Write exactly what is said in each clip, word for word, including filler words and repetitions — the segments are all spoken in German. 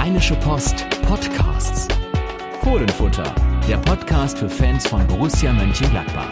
Rheinische Post Podcasts. Fohlenfutter, der Podcast für Fans von Borussia Mönchengladbach.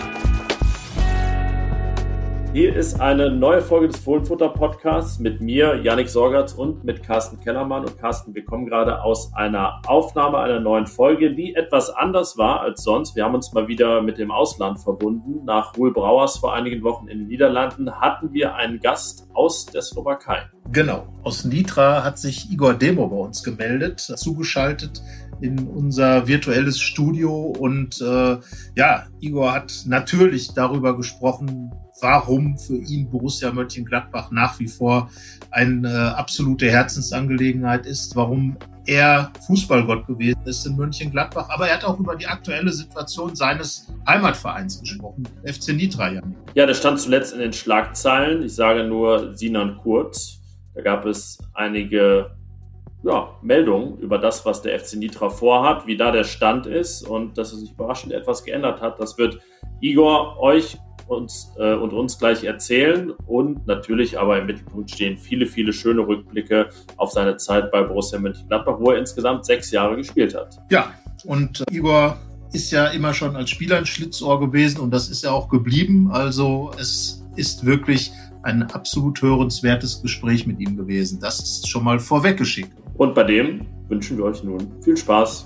Hier ist eine neue Folge des Fohlenfutter-Podcasts mit mir, Yannick Sorgatz, und mit Carsten Kellermann. Und Carsten, wir kommen gerade aus einer Aufnahme einer neuen Folge, die etwas anders war als sonst. Wir haben uns mal wieder mit dem Ausland verbunden. Nach Roel Brouwers vor einigen Wochen in den Niederlanden hatten wir einen Gast aus der Slowakei. Genau, aus Nitra hat sich Igor Demo bei uns gemeldet, zugeschaltet in unser virtuelles Studio. Und äh, ja, Igor hat natürlich darüber gesprochen, warum für ihn Borussia Mönchengladbach nach wie vor eine äh, absolute Herzensangelegenheit ist, warum er Fußballgott gewesen ist in Mönchengladbach. Aber er hat auch über die aktuelle Situation seines Heimatvereins gesprochen, F C Nitra. Ja, ja, der stand zuletzt in den Schlagzeilen. Ich sage nur Sinan Kurt. Da gab es einige ja, Meldungen über das, was der F C Nitra vorhat, wie da der Stand ist und dass es sich überraschend etwas geändert hat. Das wird Igor euch uns, äh, und uns gleich erzählen, und natürlich aber im Mittelpunkt stehen viele, viele schöne Rückblicke auf seine Zeit bei Borussia Mönchengladbach, wo er insgesamt sechs Jahre gespielt hat. Ja, und äh, Igor ist ja immer schon als Spieler ein Schlitzohr gewesen und das ist ja auch geblieben. Also es ist wirklich ein absolut hörenswertes Gespräch mit ihm gewesen. Das ist schon mal vorweggeschickt. Und bei dem wünschen wir euch nun viel Spaß.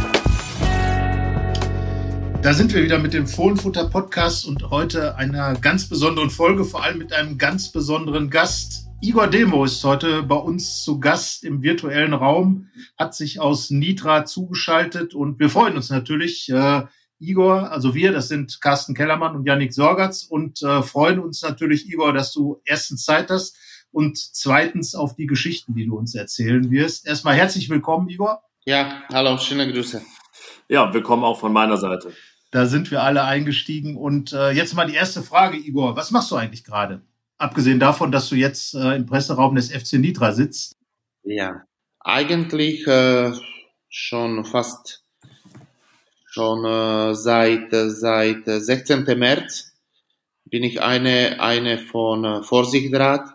Da sind wir wieder mit dem Fohlenfutter-Podcast und heute einer ganz besonderen Folge, vor allem mit einem ganz besonderen Gast. Igor Demo ist heute bei uns zu Gast im virtuellen Raum, hat sich aus Nitra zugeschaltet und wir freuen uns natürlich, äh, Igor, also wir, das sind Carsten Kellermann und Yannick Sorgatz, und äh, freuen uns natürlich, Igor, dass du erstens Zeit hast und zweitens auf die Geschichten, die du uns erzählen wirst. Erstmal herzlich willkommen, Igor. Ja, hallo, schöne Grüße. Ja, willkommen auch von meiner Seite. Da sind wir alle eingestiegen. Und äh, jetzt mal die erste Frage, Igor. Was machst du eigentlich gerade? Abgesehen davon, dass du jetzt äh, im Presseraum des F C Nitra sitzt. Ja, eigentlich äh, schon fast schon äh, seit seit sechzehnten März bin ich eine eine von äh, Vorsichtsrat,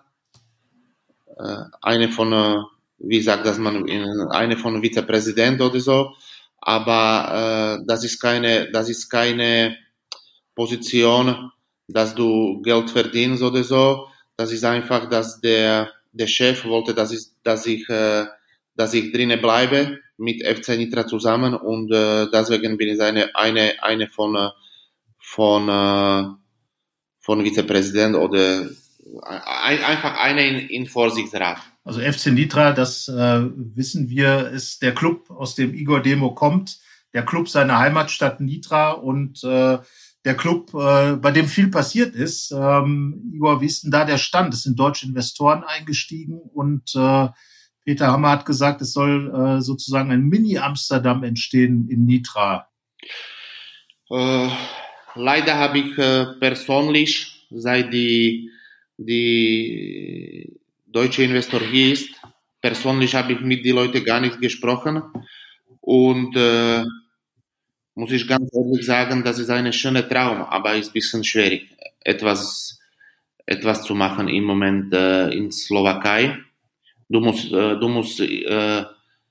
äh, eine von äh, wie sagt das man, eine von Vizepräsident oder so. Aber äh, das ist keine, das ist keine Position, dass du Geld verdienst oder so. Das ist einfach, dass der der Chef wollte, dass ich, dass ich, äh, dass ich drinnen bleibe mit F C Nitra zusammen, und äh, deswegen bin ich eine eine eine von von äh, von Vizepräsident oder ein, einfach eine in, in Vorsichtsrat. Also F C Nitra, das äh, wissen wir, ist der Club, aus dem Igor Demo kommt, der Club seiner Heimatstadt Nitra und äh, der Club, äh, bei dem viel passiert ist. Ähm, Igor, wie ist denn da der Stand? Es sind deutsche Investoren eingestiegen und äh, Peter Hammer hat gesagt, es soll äh, sozusagen ein Mini-Amsterdam entstehen in Nitra. Äh, leider habe ich äh, persönlich, seit die, die deutsche Investor hier ist, persönlich habe ich mit den Leuten gar nicht gesprochen, und äh, muss ich ganz ehrlich sagen, das ist ein schöner Traum, aber ist ein bisschen schwierig, etwas, etwas zu machen im Moment äh, in Slowakei. Du musst, äh, du musst äh,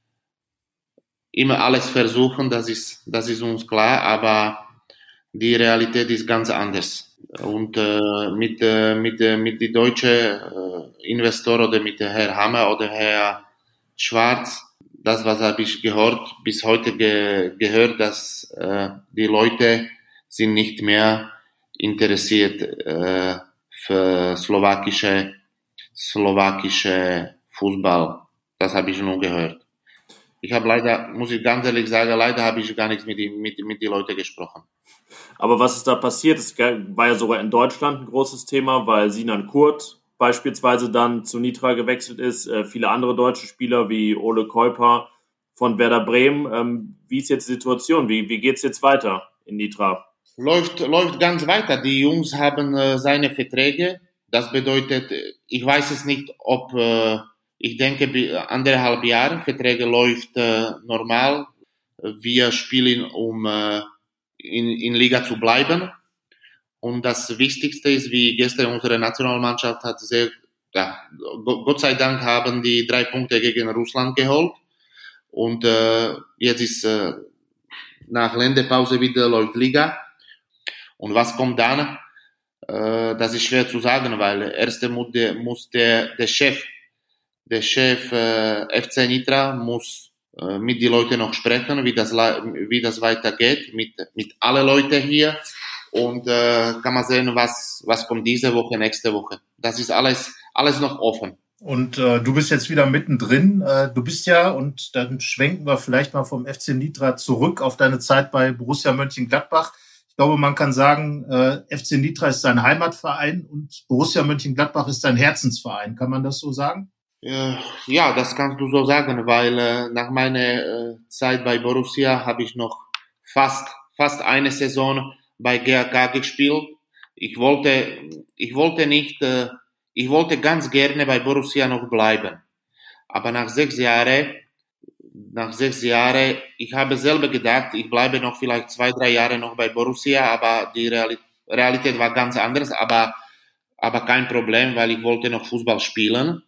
immer alles versuchen, das ist, das ist uns klar, aber die Realität ist ganz anders. Und äh, mit, äh, mit, äh, mit den deutschen äh, Investoren oder mit Herr Hammer oder Herr Schwarz, das, was habe ich gehört, bis heute ge- gehört, dass äh, die Leute sind nicht mehr interessiert äh, für slowakische, slowakische Fußball. Das habe ich nur gehört. Ich habe leider, muss ich ganz ehrlich sagen, leider habe ich gar nichts mit, die, mit, mit den Leuten gesprochen. Aber was ist da passiert? Es war ja sogar in Deutschland ein großes Thema, weil Sinan Kurt beispielsweise dann zu Nitra gewechselt ist. Äh, viele andere deutsche Spieler wie Ole Kuiper von Werder Bremen. Ähm, wie ist jetzt die Situation? Wie, wie geht es jetzt weiter in Nitra? Läuft, läuft ganz weiter. Die Jungs haben äh, seine Verträge. Das bedeutet, ich weiß es nicht, ob, äh, ich denke, anderthalb Jahre Verträge läuft äh, normal. Wir spielen, um äh, in, in Liga zu bleiben. Und das Wichtigste ist, wie gestern unsere Nationalmannschaft hat sehr, ja, Gott sei Dank haben die drei Punkte gegen Russland geholt. und äh, jetzt ist äh, nach Länderpause wieder läuft Liga. Und was kommt dann? Äh, das ist schwer zu sagen, weil erst muss der, muss der, der Chef, der Chef äh, F C Nitra muss äh, mit den Leuten noch sprechen, wie das, wie das weitergeht, mit, mit allen Leuten hier. Und äh, kann man sehen, was, was kommt diese Woche, nächste Woche. Das ist alles, alles noch offen. Und äh, du bist jetzt wieder mittendrin. Äh, du bist ja, und dann schwenken wir vielleicht mal vom F C Nitra zurück auf deine Zeit bei Borussia Mönchengladbach. Ich glaube, man kann sagen, äh, F C Nitra ist dein Heimatverein und Borussia Mönchengladbach ist dein Herzensverein. Kann man das so sagen? Ja, das kannst du so sagen, weil äh, nach meiner äh, Zeit bei Borussia habe ich noch fast, fast eine Saison bei G A K gespielt. Ich wollte, ich wollte nicht, äh, ich wollte ganz gerne bei Borussia noch bleiben. Aber nach sechs Jahren, nach sechs Jahren, ich habe selber gedacht, ich bleibe noch vielleicht zwei, drei Jahre noch bei Borussia, aber die Realität war ganz anders, aber, aber kein Problem, weil ich wollte noch Fußball spielen.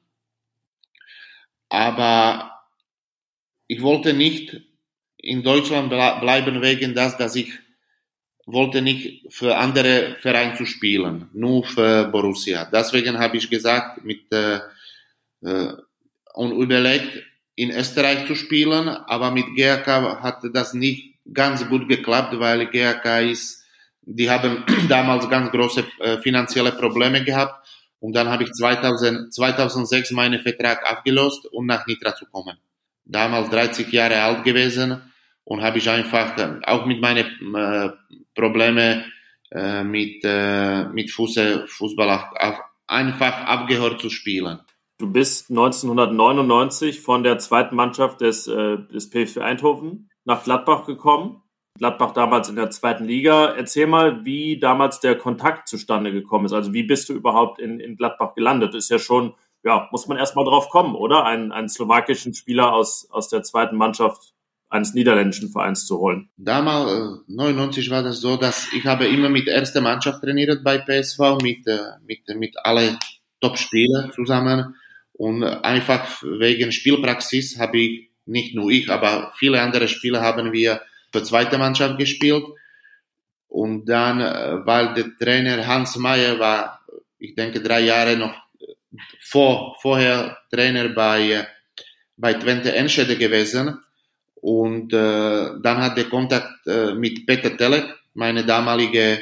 Aber ich wollte nicht in Deutschland bleiben wegen das, dass ich wollte nicht für andere Vereine zu spielen, nur für Borussia. Deswegen habe ich gesagt, mit äh, äh, und überlegt, in Österreich zu spielen, aber mit G A K hat das nicht ganz gut geklappt, weil G A K ist, die haben damals ganz große äh, finanzielle Probleme gehabt und dann habe ich zweitausend, zweitausendsechs meinen Vertrag abgelöst, um nach Nitra zu kommen. Damals dreißig Jahre alt gewesen und habe ich einfach äh, auch mit meinen äh, Probleme äh, mit, äh, mit Fuße, Fußball auf, auf einfach aufgehört zu spielen. Du bist neunzehnhundertneunundneunzig von der zweiten Mannschaft des, äh, des P S V Eindhoven nach Gladbach gekommen. Gladbach damals in der zweiten Liga. Erzähl mal, wie damals der Kontakt zustande gekommen ist. Also wie bist du überhaupt in, in Gladbach gelandet? Ist ja schon, ja, muss man erst mal drauf kommen, oder? Einen, einen slowakischen Spieler aus, aus der zweiten Mannschaft eines niederländischen Vereins zu holen. Damals, äh, neunundneunzig war das so, dass ich habe immer mit der ersten Mannschaft trainiert bei P S V, mit, äh, mit, mit allen Top-Spielern zusammen. Und einfach wegen Spielpraxis habe ich, nicht nur ich, aber viele andere Spieler haben wir für zweite Mannschaft gespielt. Und dann, weil der Trainer Hans Meyer war, ich denke, drei Jahre noch vor, vorher Trainer bei, bei Twente Enschede gewesen. Und äh, dann hat der Kontakt äh, mit Peter Telek, meine damalige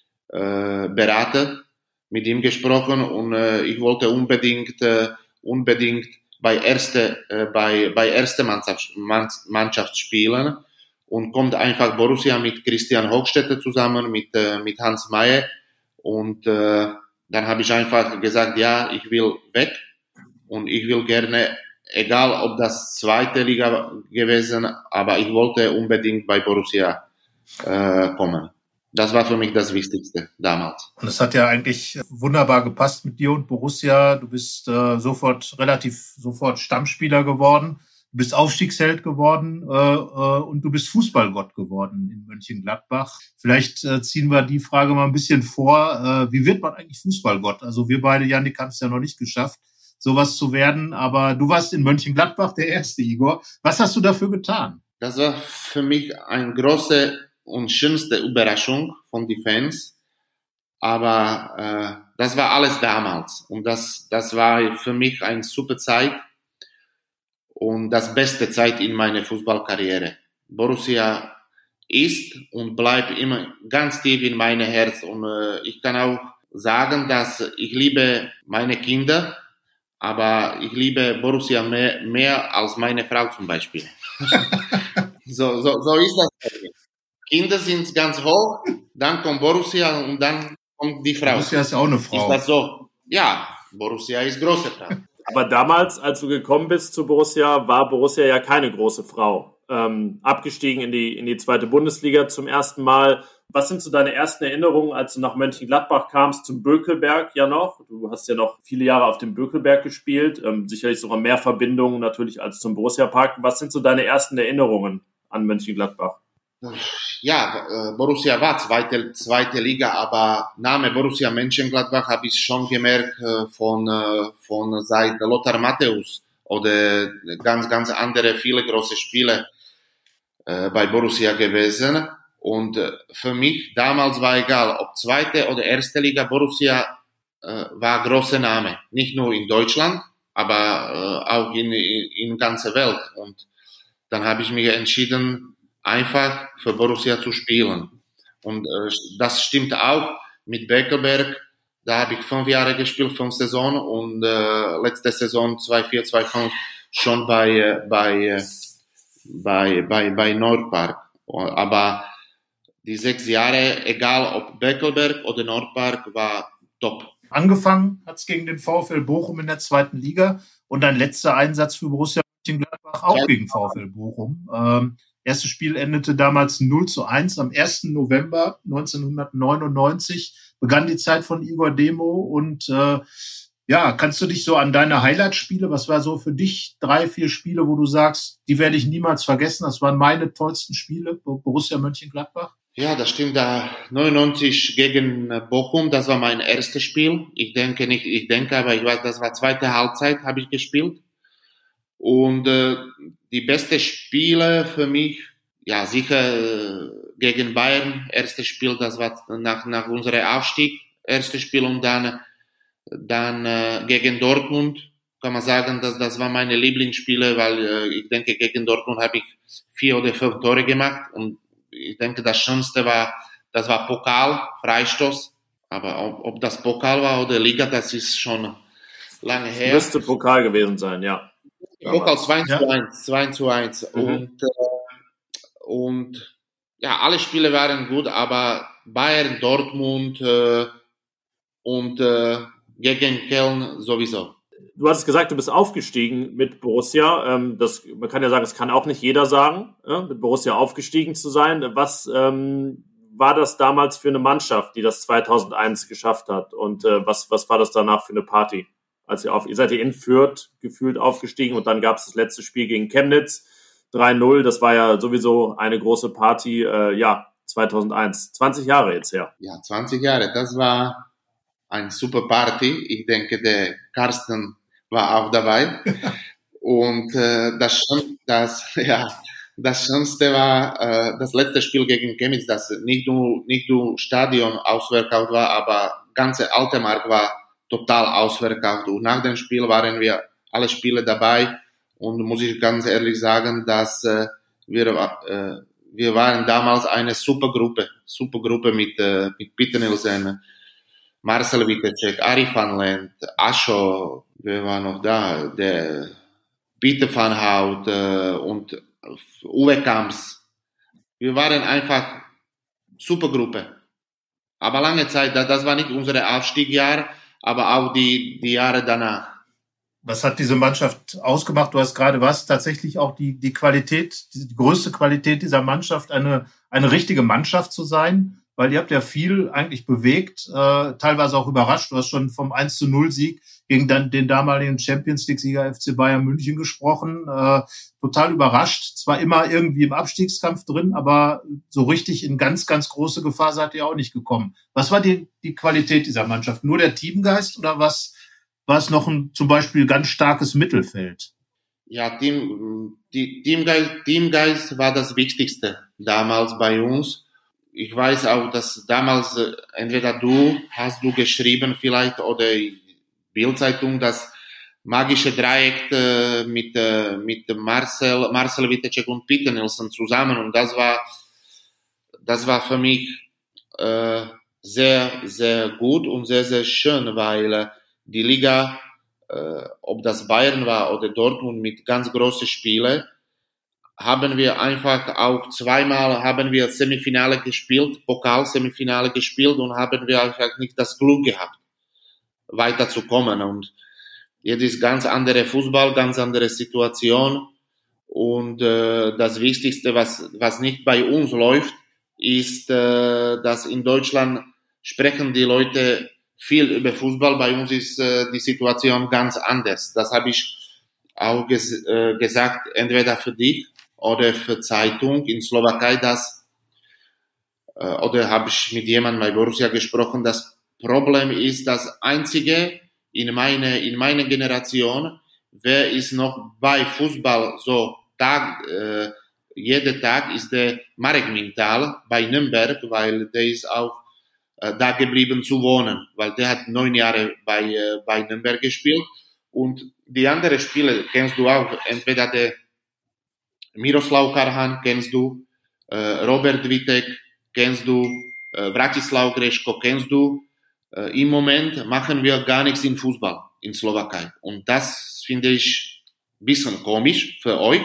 äh, Berater, mit ihm gesprochen und äh, ich wollte unbedingt äh, unbedingt bei erste äh, bei bei erste Mannschaft, Mannschaft spielen und kommt einfach Borussia mit Christian Hochstetter zusammen mit äh, mit Hans Meyer und äh, dann habe ich einfach gesagt, ja, ich will weg und ich will gerne, egal ob das zweite Liga gewesen, aber ich wollte unbedingt bei Borussia äh, kommen. Das war für mich das Wichtigste damals. Und es hat ja eigentlich wunderbar gepasst mit dir und Borussia. Du bist äh, sofort, relativ sofort Stammspieler geworden. Du bist Aufstiegsheld geworden äh, äh, und du bist Fußballgott geworden in Mönchengladbach. Vielleicht äh, ziehen wir die Frage mal ein bisschen vor. Äh, wie wird man eigentlich Fußballgott? Also wir beide, Jannik, haben es ja noch nicht geschafft, sowas zu werden. Aber du warst in Mönchengladbach der Erste, Igor. Was hast du dafür getan? Das war für mich eine große und schönste Überraschung von den Fans. Aber äh, das war alles damals. Und das, das war für mich eine super Zeit. Und das beste Zeit in meiner Fußballkarriere. Borussia ist und bleibt immer ganz tief in meinem Herz. Und äh, ich kann auch sagen, dass ich liebe meine Kinder, aber ich liebe Borussia mehr, mehr als meine Frau zum Beispiel. so, so, so ist das. Kinder sind ganz hoch, dann kommt Borussia und dann kommt die Frau. Borussia ist ja auch eine Frau. Ist das so? Ja, Borussia ist große Frau. Aber damals, als du gekommen bist zu Borussia, war Borussia ja keine große Frau. Ähm, abgestiegen in die, in die zweite Bundesliga zum ersten Mal. Was sind so deine ersten Erinnerungen, als du nach Mönchengladbach kamst, zum Bökelberg ja noch? Du hast ja noch viele Jahre auf dem Bökelberg gespielt, ähm, sicherlich sogar mehr Verbindungen natürlich als zum Borussia-Park. Was sind so deine ersten Erinnerungen an Mönchengladbach? Ja, Borussia war zweite, zweite Liga, aber Name Borussia Mönchengladbach habe ich schon gemerkt von, von seit Lothar Matthäus oder ganz, ganz andere, viele große Spiele äh, bei Borussia gewesen. Und äh, für mich damals war egal, ob zweite oder erste Liga, Borussia äh, war großer Name. Nicht nur in Deutschland, aber äh, auch in, in, in ganzer Welt. Und dann habe ich mich entschieden, einfach für Borussia zu spielen. Und äh, das stimmt auch mit Beckelberg. Da habe ich fünf Jahre gespielt, fünf Saison und äh, letzte Saison zwei vier, zwei fünf schon bei bei bei bei bei Nordpark. Aber die sechs Jahre, egal ob Beckelberg oder Nordpark, war top. Angefangen hat es gegen den VfL Bochum in der zweiten Liga und dein letzter Einsatz für Borussia Mönchengladbach auch ja. gegen VfL Bochum. Ähm, erstes Spiel endete damals null zu eins. Am ersten November neunzehnhundertneunundneunzig begann die Zeit von Igor Demo und äh, ja, kannst du dich so an deine Highlight-Spiele, was war so für dich drei, vier Spiele, wo du sagst, die werde ich niemals vergessen, das waren meine tollsten Spiele, Borussia Mönchengladbach? Ja, das stimmt, da neunundneunzig gegen Bochum, das war mein erstes Spiel. Ich denke nicht, ich denke, aber ich weiß, das war zweite Halbzeit, habe ich gespielt. Und äh, die beste Spiele für mich, ja, sicher äh, gegen Bayern, erstes Spiel, das war nach, nach unserem Aufstieg, erstes Spiel und dann, dann äh, gegen Dortmund, kann man sagen, dass das war meine Lieblingsspiele, weil äh, ich denke, gegen Dortmund habe ich vier oder fünf Tore gemacht und ich denke, das Schönste war, das war Pokal, Freistoß, aber ob, ob das Pokal war oder Liga, das ist schon lange her. Müsste Pokal gewesen sein, ja. Pokal zwei zu eins, zwei zu eins mhm. und, äh, und ja, alle Spiele waren gut, aber Bayern, Dortmund äh, und äh, gegen Köln sowieso. Du hast gesagt, du bist aufgestiegen mit Borussia. Ähm, das, man kann ja sagen, das kann auch nicht jeder sagen, ja, mit Borussia aufgestiegen zu sein. Was ähm, war das damals für eine Mannschaft, die das zweitausendeins geschafft hat? Und äh, was, was war das danach für eine Party? Als ihr auf, ihr seid ihr in Fürth gefühlt aufgestiegen und dann gab es das letzte Spiel gegen Chemnitz, drei null. Das war ja sowieso eine große Party, äh, ja, zweitausendeins. zwanzig Jahre jetzt her. Ja, zwanzig Jahre. Das war eine super Party. Ich denke, der Carsten war auch dabei. Und äh, das, das, ja, das Schönste war äh, das letzte Spiel gegen Chemnitz, das nicht nur, nicht nur Stadion ausverkauft war, aber ganze Alte Mark war total ausverkauft. Und nach dem Spiel waren wir alle Spiele dabei. Und muss ich ganz ehrlich sagen, dass äh, wir, äh, wir waren damals eine super Gruppe, super Gruppe mit, äh, mit Peter Nielsen, Marcel Witecek, Arie van Lent, Ascho, wer war noch da, der Peter van Hout äh, und Uwe Kamps. Wir waren einfach super Gruppe. Aber lange Zeit, das war nicht unser Aufstiegsjahr, aber auch die, die Jahre danach. Was hat diese Mannschaft ausgemacht? Du hast gerade was, tatsächlich auch die, die Qualität, die größte Qualität dieser Mannschaft, eine, eine richtige Mannschaft zu sein, weil ihr habt ja viel eigentlich bewegt, äh, teilweise auch überrascht. Du hast schon vom eins zu null Sieg gegen den, den damaligen Champions-League-Sieger F C Bayern München gesprochen. Äh, total überrascht. Zwar immer irgendwie im Abstiegskampf drin, aber so richtig in ganz, ganz große Gefahr seid ihr auch nicht gekommen. Was war die, die Qualität dieser Mannschaft? Nur der Teamgeist oder was war es noch ein zum Beispiel ganz starkes Mittelfeld? Ja, Team, die, Teamgeist, Teamgeist war das Wichtigste damals bei uns. Ich weiß auch, dass damals äh, entweder du hast du geschrieben vielleicht oder Bildzeitung, das magische Dreieck äh, mit äh, mit Marcel Marcel Witecek und Peter Nielsen zusammen und das war das war für mich äh, sehr sehr gut und sehr sehr schön, weil äh, die Liga, äh, ob das Bayern war oder Dortmund mit ganz großen Spielen, haben wir einfach auch zweimal haben wir Semifinale gespielt, Pokal-Semifinale gespielt und haben wir einfach nicht das Glück gehabt, weiterzukommen. Und jetzt ist ganz andere Fußball, ganz andere Situation. Und äh, das Wichtigste, was was nicht bei uns läuft, ist, äh, dass in Deutschland sprechen die Leute viel über Fußball. Bei uns ist äh, die Situation ganz anders. Das habe ich auch ges- äh, gesagt, entweder für dich oder für Zeitung in Slowakei, das äh, oder habe ich mit jemandem bei Borussia gesprochen, das Problem ist, das einzige in meine in meiner Generation, wer ist noch bei Fußball so Tag, äh, jeden Tag, ist der Marek Mintal bei Nürnberg, weil der ist auch äh, da geblieben zu wohnen, weil der hat neun Jahre bei, äh, bei Nürnberg gespielt. Und die anderen Spieler kennst du auch, entweder der Miroslav Karhan kennst du, äh, Robert Vitek kennst du, äh, Vratislav Greško kennst du. Äh, Im Moment machen wir gar nichts in Fußball in Slowakei. Und das finde ich ein bisschen komisch für euch,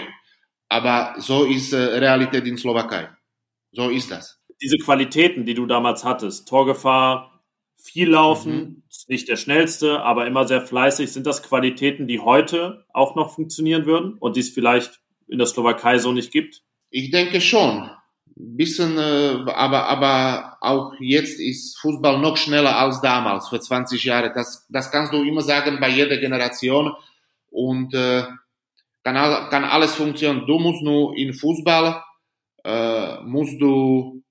aber so ist äh, Realität in Slowakei. So ist das. Diese Qualitäten, die du damals hattest, Torgefahr, viel laufen, mhm. ist nicht der schnellste, aber immer sehr fleißig, sind das Qualitäten, die heute auch noch funktionieren würden und die es vielleicht in der Slowakei so nicht gibt? Ich denke schon. Ein bisschen, äh, aber, aber auch jetzt ist Fußball noch schneller als damals, vor zwanzig Jahren. Das, das kannst du immer sagen bei jeder Generation und äh, kann, kann alles funktionieren. Du musst nur in Fußball, äh, musst du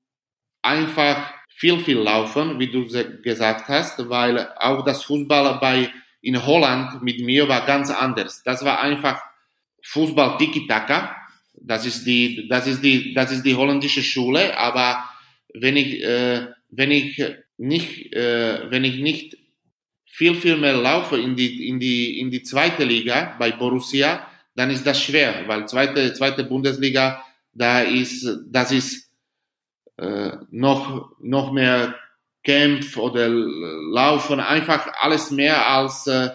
einfach viel, viel laufen, wie du gesagt hast, weil auch das Fußball bei, in Holland mit mir war ganz anders. Das war einfach Fußball Tiki-Taka. Das ist die, das ist die, das ist die holländische Schule. Aber wenn ich, äh, wenn ich nicht, äh, wenn ich nicht viel, viel mehr laufe in die, in die, in die zweite Liga bei Borussia, dann ist das schwer, weil zweite, zweite Bundesliga, da ist, das ist äh, noch, noch mehr Kampf oder Laufen, einfach alles mehr als, äh,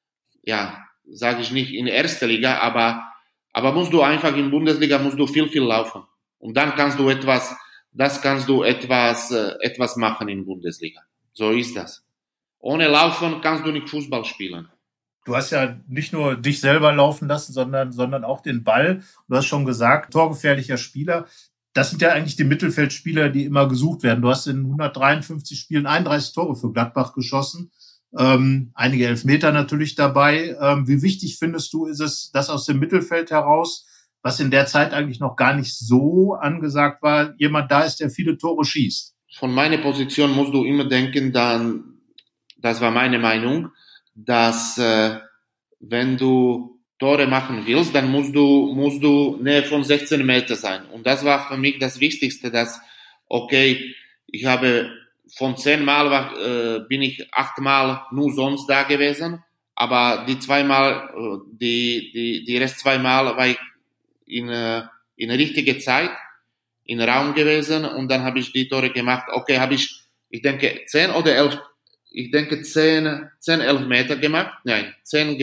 ja, sage ich nicht in erster Liga, aber aber musst du einfach in Bundesliga musst du viel viel laufen und dann kannst du etwas, das kannst du etwas äh, etwas machen in Bundesliga. So ist das. Ohne Laufen kannst du nicht Fußball spielen. Du hast ja nicht nur dich selber laufen lassen, sondern sondern auch den Ball. Du hast schon gesagt, torgefährlicher Spieler. Das sind ja eigentlich die Mittelfeldspieler, die immer gesucht werden. Du hast in hundertdreiundfünfzig Spielen einunddreißig Tore für Gladbach geschossen. Ähm, einige Elfmeter natürlich dabei. Ähm, wie wichtig findest du, ist es, dass aus dem Mittelfeld heraus, was in der Zeit eigentlich noch gar nicht so angesagt war, jemand da ist, der viele Tore schießt? Von meiner Position musst du immer denken, dann, das war meine Meinung, dass äh, wenn du Tore machen willst, dann musst du musst du näher von sechzehn Meter sein. Und das war für mich das Wichtigste, dass, okay, ich habe von zehn Mal war, äh, bin ich achtmal nur sonst da gewesen, aber die zweimal, äh, die, die, die Rest zweimal war ich in, äh, in richtige Zeit, in Raum gewesen und dann habe ich die Tore gemacht. Okay, habe ich, ich denke, zehn oder elf, ich denke zehn, zehn, elf Meter gemacht, nein, zehn,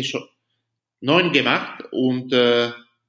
neun gemacht und äh,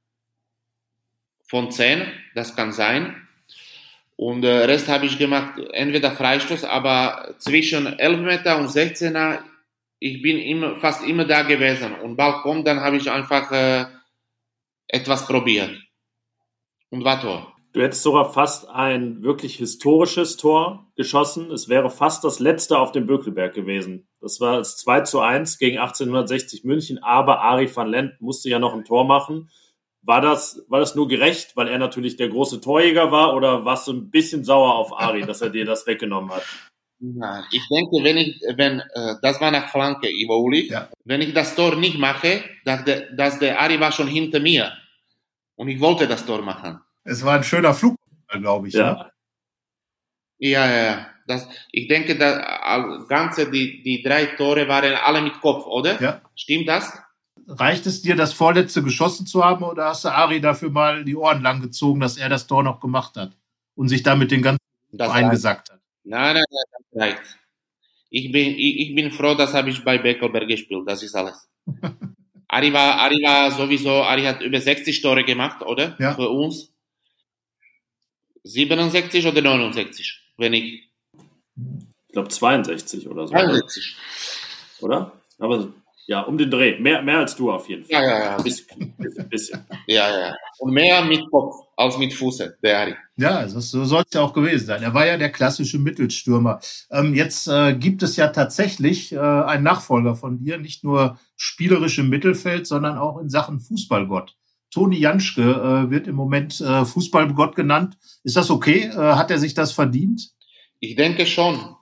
von zehn, das kann sein. Und äh, Rest habe ich gemacht, entweder Freistoß, aber zwischen elf Meter und sechzehner, ich bin immer, fast immer da gewesen. Und Ball kommt, dann habe ich einfach äh, etwas probiert. Und war Tor. Du hättest sogar fast ein wirklich historisches Tor geschossen. Es wäre fast das letzte auf dem Bökelberg gewesen. Das war das zwei zu eins gegen achtzehnhundertsechzig München, aber Arie van Lent musste ja noch ein Tor machen. War das, war das nur gerecht, weil er natürlich der große Torjäger war, oder warst du ein bisschen sauer auf Arie, dass er dir das weggenommen hat? Nein, ich denke, wenn ich, wenn, äh, das war nach Flanke, Ivo Ulic, ja. Wenn ich das Tor nicht mache, dass der, dass der Arie war schon hinter mir. Und ich wollte das Tor machen. Es war ein schöner Flug, glaube ich. Ja, ne? ja, ja, ja. Das, ich denke, das Ganze, die, die drei Tore waren alle mit Kopf, oder? Ja. Stimmt das? Reicht es dir, das vorletzte geschossen zu haben, oder hast du Arie dafür mal die Ohren lang gezogen, dass er das Tor noch gemacht hat und sich damit den ganzen eingesackt hat? Nein, nein, nein, das reicht. Ich bin, ich, ich bin froh, das habe ich bei Beckelberg gespielt, das ist alles. Arie war, Arie war sowieso, Arie hat über sechzig Tore gemacht, oder? Ja. Für uns. siebenundsechzig oder neunundsechzig, wenn ich... Ich glaube zweiundsechzig oder so. zweiundsechzig. Oder? Aber ja, um den Dreh. Mehr, mehr als du auf jeden Fall. Ja, ja, ja. Ein bisschen. bisschen, bisschen. Ja, ja. Und mehr mit Kopf als mit Fuße, der Arie. Ja, also so soll es ja auch gewesen sein. Er war ja der klassische Mittelstürmer. Ähm, jetzt äh, gibt es ja tatsächlich äh, einen Nachfolger von dir, nicht nur spielerisch im Mittelfeld, sondern auch in Sachen Fußballgott. Toni Janschke äh, wird im Moment äh, Fußballgott genannt. Ist das okay? Äh, hat er sich das verdient? Ich denke schon.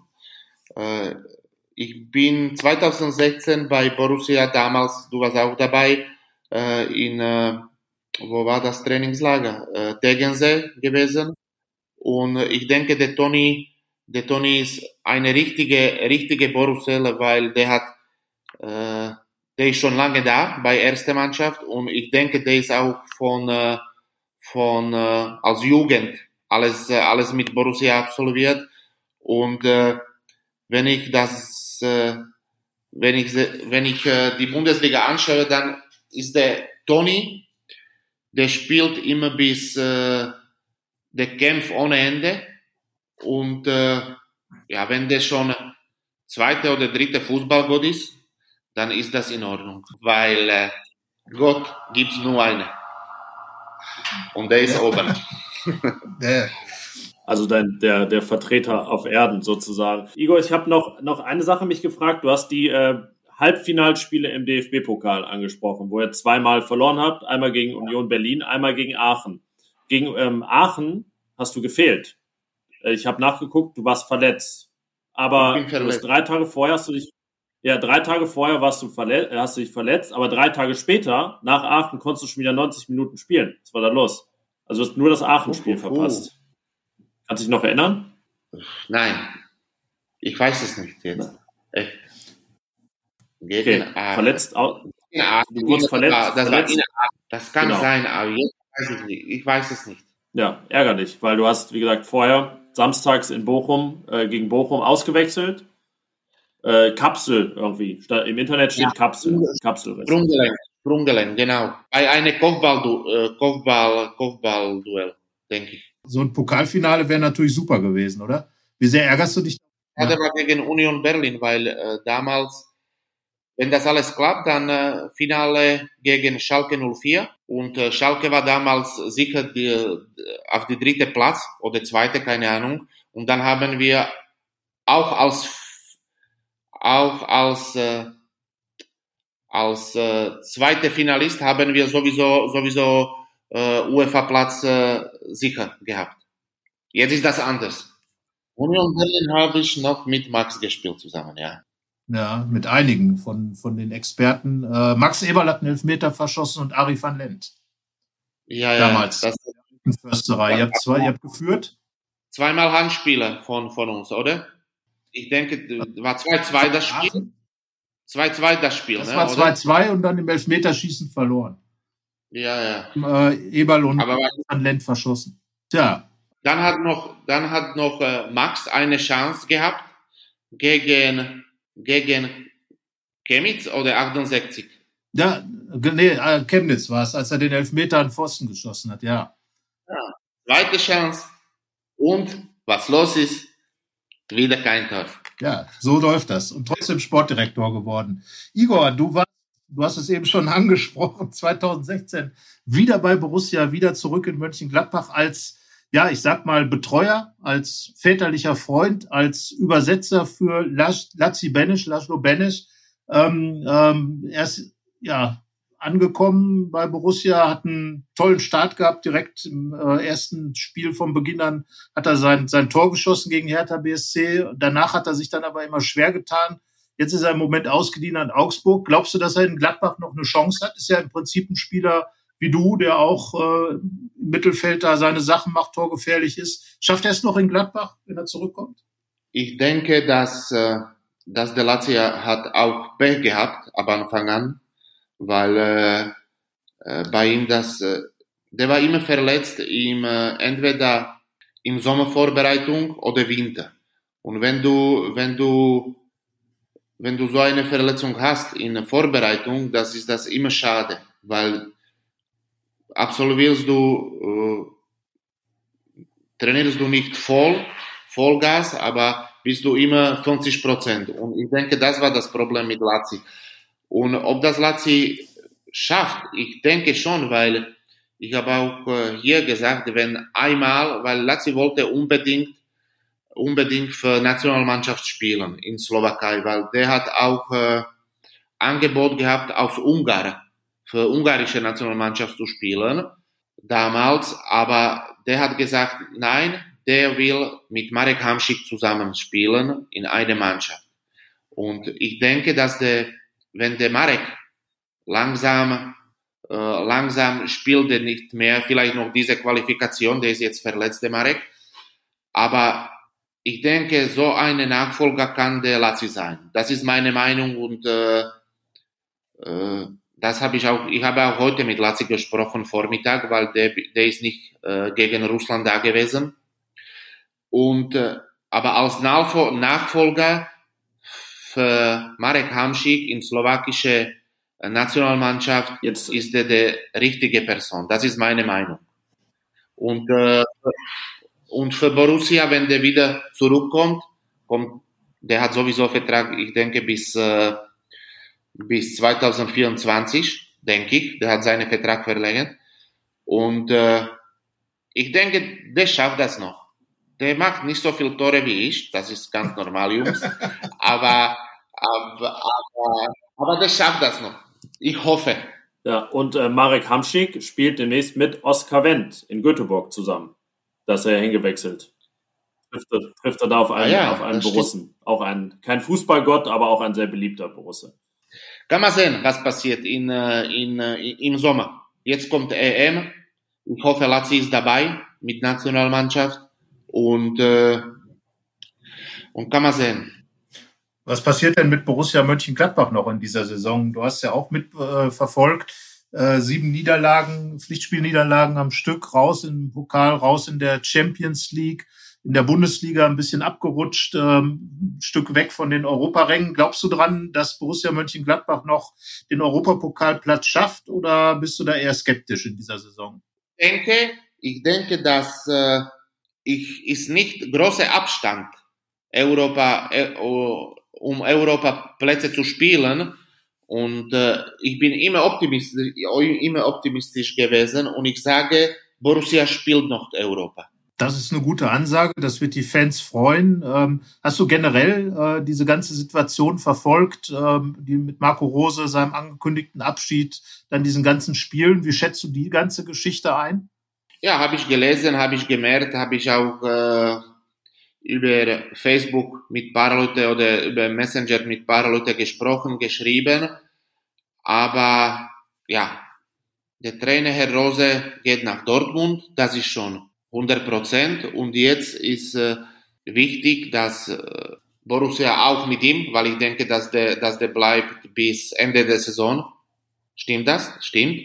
Ich bin zweitausendsechzehn bei Borussia damals, du warst auch dabei, äh, in, äh, wo war das Trainingslager? Äh, Tegensee gewesen. Und ich denke, der Toni, der Toni ist eine richtige, richtige Borussele, weil der hat, äh, der ist schon lange da bei erster Mannschaft und ich denke, der ist auch von, äh, von, äh, als Jugend alles, äh, alles mit Borussia absolviert. Und, äh, wenn ich das, äh, wenn ich, wenn ich, äh, die Bundesliga anschaue, dann ist der Toni, der spielt immer bis, äh, der kämpft ohne Ende und äh, ja, wenn der schon zweite oder dritte Fußballgott ist, dann ist das in Ordnung, weil äh, Gott gibt's nur einen und der ist ja oben. Also dein, der, der Vertreter auf Erden sozusagen. Igor, ich habe noch, noch eine Sache mich gefragt. Du hast die äh, Halbfinalspiele im D F B-Pokal angesprochen, wo ihr zweimal verloren habt, einmal gegen Union Berlin, einmal gegen Aachen. Gegen ähm, Aachen hast du gefehlt. Ich habe nachgeguckt, du warst verletzt. Aber du bist drei Tage vorher hast du dich, ja, drei Tage vorher warst du verletzt, hast du dich verletzt, aber drei Tage später, nach Aachen, konntest du schon wieder neunzig Minuten spielen. Was war da los? Also du hast nur das Aachen-Spiel oh, oh, oh. verpasst. Kannst du dich noch erinnern? Nein. Ich weiß es nicht jetzt. Echt. Okay. Verletzt auch. Ja, du wurdest verletzt. Das, war verletzt. das kann genau. sein, aber jetzt weiß ich nicht. Ich weiß es nicht. Ja, ärgerlich, weil du hast, wie gesagt, vorher samstags in Bochum äh, gegen Bochum ausgewechselt. Äh, Kapsel irgendwie. Im Internet steht ja. Kapsel. Kapsel. Sprunggelenk, Sprunggelenk, genau. Bei einem Kopfball, äh, Kopfball, Kopfball-Duell, denke ich. So ein Pokalfinale wäre natürlich super gewesen, oder? Wie sehr ärgerst du dich? Ja, der war gegen Union Berlin, weil äh, damals, wenn das alles klappt, dann äh, Finale gegen Schalke null vier. Und äh, Schalke war damals sicher die, auf die dritte Platz oder zweite, keine Ahnung. Und dann haben wir auch als auch als äh, als äh, zweiter Finalist haben wir sowieso sowieso äh, UEFA-Platz äh, sicher gehabt. Jetzt ist das anders. Union Berlin habe ich noch mit Max gespielt zusammen, ja. Ja, mit einigen von, von den Experten. Äh, Max Eberl hat einen Elfmeter verschossen und Arie van Lent. Ja, ja. Damals. Das, in Försterei. Ihr habt, zwei, ihr habt geführt? Zweimal Handspiele von, von uns, oder? Ich denke, war zwei zwei das Spiel. zwei zwei das Spiel, das ne? war zwei zwei und dann im Elfmeterschießen verloren. Ja, ja. Äh, Eberl und Aber Van Lent verschossen. Tja. Dann hat noch, dann hat noch äh, Max eine Chance gehabt gegen gegen Chemnitz oder achtundsechzig? Ja, nee, Chemnitz war es, als er den Elfmeter an Pfosten geschossen hat, ja. Ja. Zweite Chance. Und was los ist, wieder kein Tor. Ja, so läuft das. Und trotzdem Sportdirektor geworden. Igor, du warst, du hast es eben schon angesprochen, zwanzig sechzehn wieder bei Borussia, wieder zurück in Mönchengladbach als, ja, ich sag mal, Betreuer, als väterlicher Freund, als Übersetzer für Laci Benesch, Laszlo Benesch. Ähm, ähm, er ist, ja, angekommen bei Borussia, hat einen tollen Start gehabt, direkt im äh, ersten Spiel vom Beginn an hat er sein, sein Tor geschossen gegen Hertha B S C. Danach hat er sich dann aber immer schwer getan. Jetzt ist er im Moment ausgeliehen an Augsburg. Glaubst du, dass er in Gladbach noch eine Chance hat? Ist ja im Prinzip ein Spieler wie du, der auch äh, im Mittelfeld da seine Sachen macht, torgefährlich ist. Schafft er es noch in Gladbach, wenn er zurückkommt? Ich denke, dass, äh, dass der Lazio hat auch Pech gehabt ab Anfang an, weil äh, äh, bei ihm das, äh, der war immer verletzt, im, äh, entweder im Sommervorbereitung oder Winter. Und wenn du, wenn du, wenn du so eine Verletzung hast in der Vorbereitung, das ist das immer schade, weil absolvierst du, äh, trainierst du nicht voll, Vollgas, aber bist du immer fünfzig Prozent. Und ich denke, das war das Problem mit Lazio. Und ob das Lazio schafft, ich denke schon, weil ich habe auch äh, hier gesagt, wenn einmal, weil Lazio wollte unbedingt, unbedingt für Nationalmannschaft spielen in Slowakei, weil der hat auch äh, Angebot gehabt aus Ungarn, für ungarische Nationalmannschaft zu spielen, damals, aber der hat gesagt, nein, der will mit Marek Hamšík zusammen spielen in einer Mannschaft. Und ich denke, dass der, wenn der Marek langsam äh, langsam spielt er nicht mehr, vielleicht noch diese Qualifikation, der ist jetzt verletzt, der Marek. Aber ich denke, so eine Nachfolger kann der Lazzi sein. Das ist meine Meinung und äh, äh, das habe ich auch, ich habe auch heute mit Lazzi gesprochen, Vormittag, weil der, der ist nicht äh, gegen Russland da gewesen. Und, äh, aber als Nachfolger für Marek Hamšík in slowakische Nationalmannschaft jetzt ist er die richtige Person. Das ist meine Meinung. Und, äh, und für Borussia, wenn der wieder zurückkommt, kommt, der hat sowieso Vertrag, ich denke, bis, äh, bis zwanzig vierundzwanzig, denke ich. Der hat seinen Vertrag verlängert. Und äh, ich denke, der schafft das noch. Der macht nicht so viele Tore wie ich, das ist ganz normal, Jungs. aber, aber, aber, aber der schafft das noch. Ich hoffe. Ja, und äh, Marek Hamšík spielt demnächst mit Oskar Wendt in Göteborg zusammen. Da ist er hingewechselt. Trifft er, trifft er da auf einen, ah ja, auf einen Borussen. Auch ein, kein Fußballgott, aber auch ein sehr beliebter Borusse. Kann man sehen, was passiert in, in, in, im Sommer. Jetzt kommt E M. Ich hoffe, Lazzi ist dabei mit Nationalmannschaft. Und, äh, und kann man sehen. Was passiert denn mit Borussia Mönchengladbach noch in dieser Saison? Du hast ja auch mitverfolgt. Äh, äh, sieben Niederlagen, Pflichtspielniederlagen am Stück, raus im Pokal, raus in der Champions League, in der Bundesliga ein bisschen abgerutscht, ähm, ein Stück weg von den Europarängen. Glaubst du dran, dass Borussia Mönchengladbach noch den Europapokalplatz schafft oder bist du da eher skeptisch in dieser Saison? Ich denke, ich denke, dass äh, ich ist nicht großer Abstand, Europa, äh, um Europaplätze zu spielen. Und äh, ich bin immer optimistisch, immer optimistisch gewesen und ich sage, Borussia spielt noch Europa. Das ist eine gute Ansage, das wird die Fans freuen. Ähm, hast du generell äh, diese ganze Situation verfolgt, ähm, die mit Marco Rose, seinem angekündigten Abschied, dann diesen ganzen Spielen? Wie schätzt du die ganze Geschichte ein? Ja, habe ich gelesen, habe ich gemerkt, habe ich auch äh, über Facebook mit paar Leute oder über Messenger mit paar Leute gesprochen, geschrieben. Aber ja, der Trainer Herr Rose geht nach Dortmund, das ist schon hundert Prozent. Und jetzt ist äh, wichtig, dass äh, Borussia auch mit ihm, weil ich denke, dass der, dass der bleibt bis Ende der Saison. Stimmt das? Stimmt.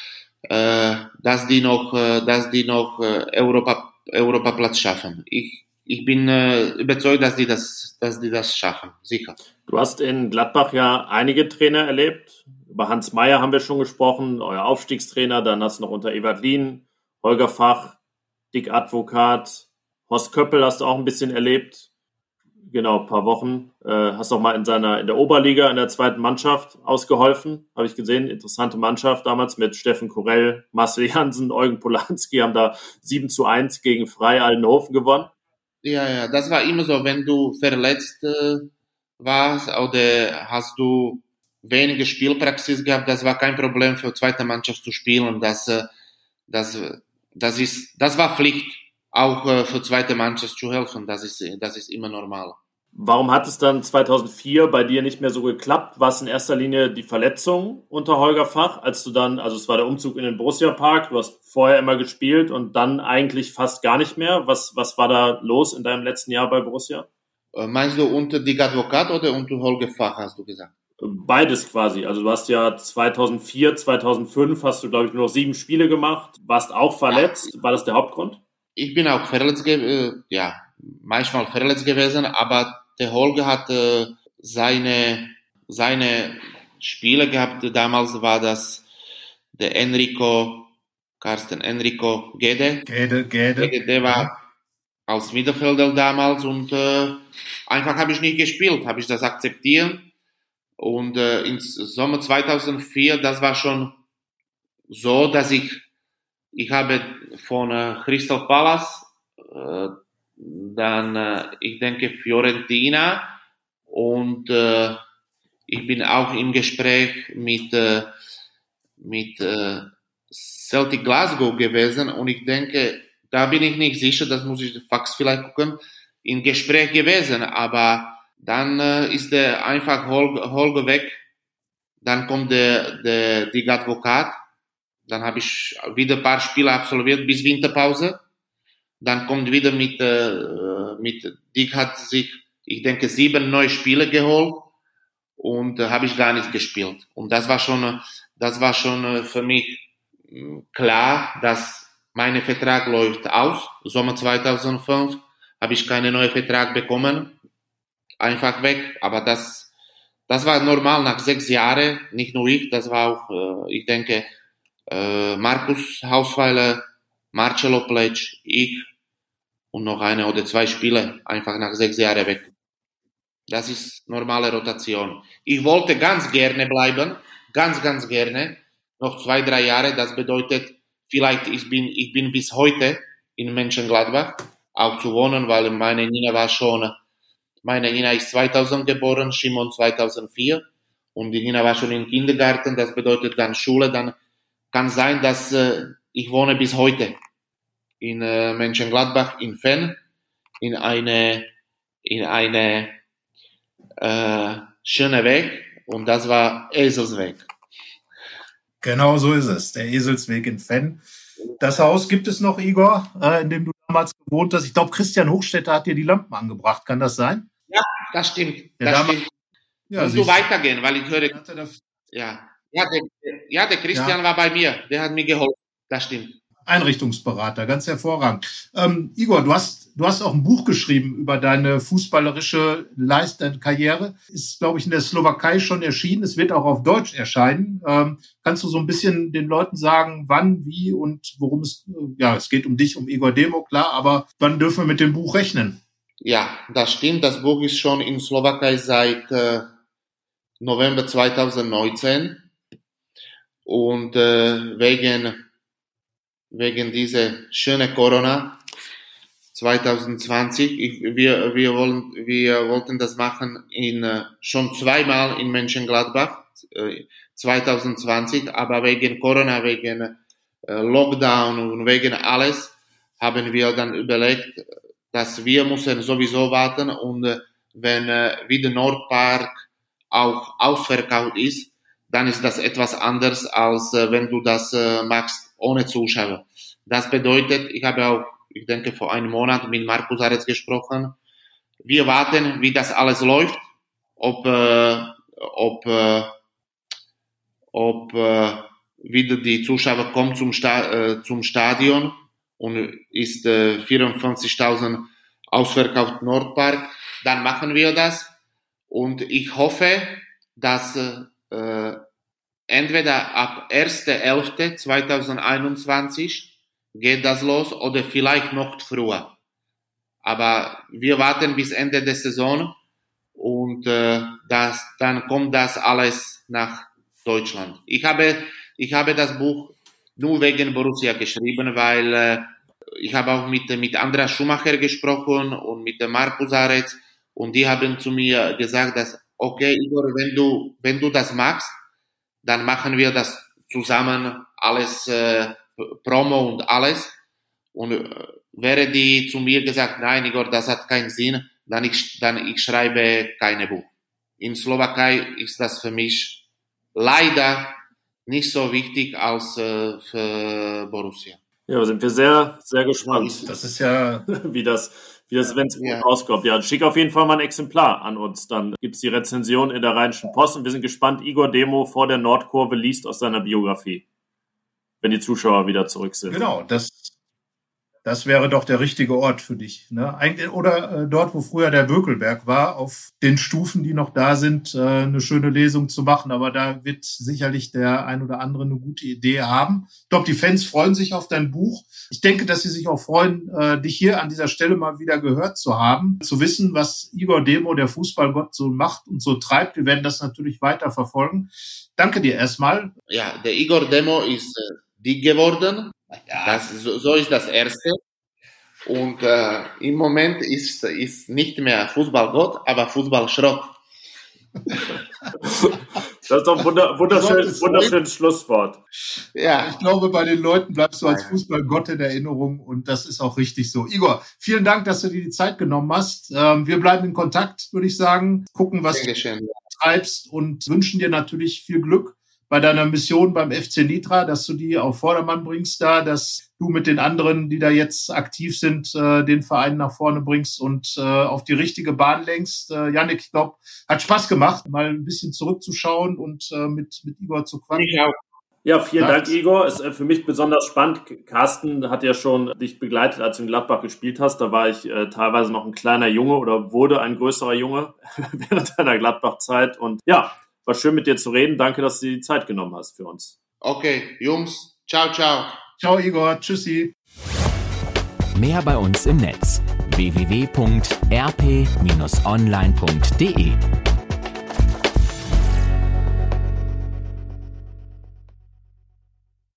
Äh, dass die noch, äh, dass die noch äh, Europa, Europaplatz schaffen. Ich, ich bin äh, überzeugt, dass die das, dass die das schaffen. Sicher. Du hast in Gladbach ja einige Trainer erlebt. Über Hans Meyer haben wir schon gesprochen, euer Aufstiegstrainer. Dann hast du noch unter Evert Lien, Holger Fach, Dick Advokat, Horst Köppel hast du auch ein bisschen erlebt. Genau, ein paar Wochen. Äh, hast auch mal in seiner, in der Oberliga, in der zweiten Mannschaft ausgeholfen. Habe ich gesehen. Interessante Mannschaft damals mit Steffen Korell, Marcel Jansen, Eugen Polanski haben da sieben zu eins gegen Frei Aldenhofen gewonnen. Ja, ja, das war immer so. Wenn du verletzt äh, warst oder hast du wenige Spielpraxis gehabt, das war kein Problem für zweite Mannschaft zu spielen. Das, äh, das, das ist, das war Pflicht. Auch äh, für zweite Mannschaft zu helfen, das ist, das ist immer normal. Warum hat es dann zweitausendvier bei dir nicht mehr so geklappt? War es in erster Linie die Verletzung unter Holger Fach, als du dann, also es war der Umzug in den Borussia Park, du hast vorher immer gespielt und dann eigentlich fast gar nicht mehr. Was, was war da los in deinem letzten Jahr bei Borussia? Äh, meinst du unter Dick Advokat oder unter Holger Fach, hast du gesagt? Beides quasi. Also du hast ja zweitausendvier, zweitausendfünf hast du, glaube ich, nur noch sieben Spiele gemacht, warst auch verletzt. Ja. War das der Hauptgrund? Ich bin auch verletzt, äh, ja, manchmal verletzt gewesen, aber der Holger hat äh, seine, seine Spiele gehabt. Damals war das der Enrico, Carsten Enrico Gede. Gede, Gede. Gede der war als Mittelfelder damals und äh, einfach habe ich nicht gespielt, habe ich das akzeptiert. Und äh, im Sommer zweitausendvier, das war schon so, dass ich Ich habe von äh, Crystal Palace, äh, dann, äh, ich denke, Fiorentina und äh, ich bin auch im Gespräch mit, äh, mit äh, Celtic Glasgow gewesen und ich denke, da bin ich nicht sicher, das muss ich Fax vielleicht gucken, im Gespräch gewesen, aber dann äh, ist der einfach Holger, Holger weg, dann kommt der, der, die Advokat Dann habe ich wieder ein paar Spiele absolviert bis Winterpause. Dann kommt wieder mit, äh, mit, Dick hat sich, ich denke, sieben neue Spiele geholt und äh, habe ich gar nicht gespielt. Und das war schon, das war schon äh, für mich äh, klar, dass mein Vertrag läuft aus. Sommer zweitausendfünf habe ich keinen neuen Vertrag bekommen. Einfach weg. Aber das, das war normal nach sechs Jahren. Nicht nur ich, das war auch, äh, ich denke, äh, Markus Hausweiler, Marcelo Pletsch, ich und noch eine oder zwei Spiele einfach nach sechs Jahren weg. Das ist normale Rotation. Ich wollte ganz gerne bleiben, ganz, ganz gerne, noch zwei, drei Jahre. Das bedeutet, vielleicht ich bin, ich bin bis heute in Mönchengladbach auch zu wohnen, weil meine Nina war schon, meine Nina ist zweitausend geboren, Simon zweitausendvier und die Nina war schon im Kindergarten. Das bedeutet dann Schule. Dann kann sein, dass äh, ich wohne bis heute in äh, Mönchengladbach, in Venn, in eine, in eine äh, schöne Weg und das war Eselsweg. Genau so ist es, der Eselsweg in Venn. Das Haus gibt es noch, Igor, äh, in dem du damals gewohnt hast. Ich glaube, Christian Hochstetter hat dir die Lampen angebracht. Kann das sein? Ja, das stimmt. Der Das Dame- stimmt. Ja, Musst du weitergehen, weil ich höre, Hat er das ja, ja, der, ja, der Christian Ja. war bei mir, der hat mir geholfen. Das stimmt. Einrichtungsberater, ganz hervorragend. Ähm, Igor, du hast, du hast auch ein Buch geschrieben über deine fußballerische Leist deine Karriere. Ist, glaube ich, in der Slowakei schon erschienen. Es wird auch auf Deutsch erscheinen. Ähm, kannst du so ein bisschen den Leuten sagen, wann, wie und worum es, ja, es geht um dich, um Igor Demo, klar, aber wann dürfen wir mit dem Buch rechnen? Ja, das stimmt. Das Buch ist schon in Slowakei seit äh, November zweitausendneunzehn und äh, wegen wegen dieser schönen Corona zwanzig zwanzig. Ich, wir, wir, wollen, wir wollten das machen in, äh, schon zweimal in Mönchengladbach, äh, zwanzig zwanzig, aber wegen Corona, wegen äh, Lockdown und wegen alles haben wir dann überlegt, dass wir müssen sowieso warten und äh, wenn äh, wieder Nordpark auch ausverkauft ist, dann ist das etwas anders, als äh, wenn du das äh, machst ohne Zuschauer. Das bedeutet, ich habe auch, ich denke, vor einem Monat mit Markus Aretz gesprochen. Wir warten, wie das alles läuft, ob, äh, ob, äh, ob äh, wieder die Zuschauer kommen zum, Sta äh, zum Stadion und ist äh, vierundfünfzigtausend ausverkauft Nordpark. Dann machen wir das und ich hoffe, dass äh, entweder ab erster elfter zweitausendeinundzwanzig geht das los oder vielleicht noch früher. Aber wir warten bis Ende der Saison und äh, das, dann kommt das alles nach Deutschland. Ich habe, ich habe das Buch nur wegen Borussia geschrieben, weil äh, ich habe auch mit, mit Andreas Schumacher gesprochen und mit Markus Aretz und die haben zu mir gesagt, dass okay, Igor, wenn du, wenn du das machst, dann machen wir das zusammen, alles äh, Promo und alles. Und äh, wäre die zu mir gesagt, nein, Igor, das hat keinen Sinn, dann ich, dann ich schreibe keine Buch. In Slowakei ist das für mich leider nicht so wichtig als äh, für Borussia. Ja, da sind wir sehr, sehr gespannt, Das ist ja wie das, wie das, wenn es Ja. rauskommt. Ja, schick auf jeden Fall mal ein Exemplar an uns. Dann gibt's die Rezension in der Rheinischen Post und wir sind gespannt. Igor Demo vor der Nordkurve liest aus seiner Biografie, wenn die Zuschauer wieder zurück sind. Genau, das, das wäre doch der richtige Ort für dich. Ne? Eigentlich, oder äh, dort, wo früher der Bökelberg war, auf den Stufen, die noch da sind, äh, eine schöne Lesung zu machen. Aber da wird sicherlich der ein oder andere eine gute Idee haben. Ich glaube, die Fans freuen sich auf dein Buch. Ich denke, dass sie sich auch freuen, äh, dich hier an dieser Stelle mal wieder gehört zu haben, zu wissen, was Igor Demo, der Fußballgott, so macht und so treibt. Wir werden das natürlich weiter verfolgen. Danke dir erstmal. Ja, der Igor Demo ist äh, dick geworden. Das, so, so ist das Erste. Und äh, im Moment ist, ist nicht mehr Fußballgott, aber Fußballschrott. Das ist doch ein wunder, wunderschön, wunderschönes Schlusswort. Ja, Ich glaube, bei den Leuten bleibst du als Fußballgott in Erinnerung und das ist auch richtig so. Igor, vielen Dank, dass du dir die Zeit genommen hast. Ähm, wir bleiben in Kontakt, würde ich sagen. Gucken, was du Dankeschön. treibst und wünschen dir natürlich viel Glück bei deiner Mission beim F C Nitra, dass du die auf Vordermann bringst da, dass du mit den anderen, die da jetzt aktiv sind, äh, den Verein nach vorne bringst und äh, auf die richtige Bahn lenkst. Äh, Yannick, ich glaube, hat Spaß gemacht, mal ein bisschen zurückzuschauen und äh, mit, mit Igor zu quatschen. Ich auch. Ja, vielen Ja. Dank, Igor. Ist für mich besonders spannend. Carsten hat ja schon dich begleitet, als du in Gladbach gespielt hast. Da war ich äh, teilweise noch ein kleiner Junge oder wurde ein größerer Junge während deiner Gladbach-Zeit. Und ja, war schön mit dir zu reden. Danke, dass du die Zeit genommen hast für uns. Okay, Jungs, ciao, ciao. Ciao, Igor. Tschüssi. Mehr bei uns im Netz w w w punkt r p Bindestrich online punkt d e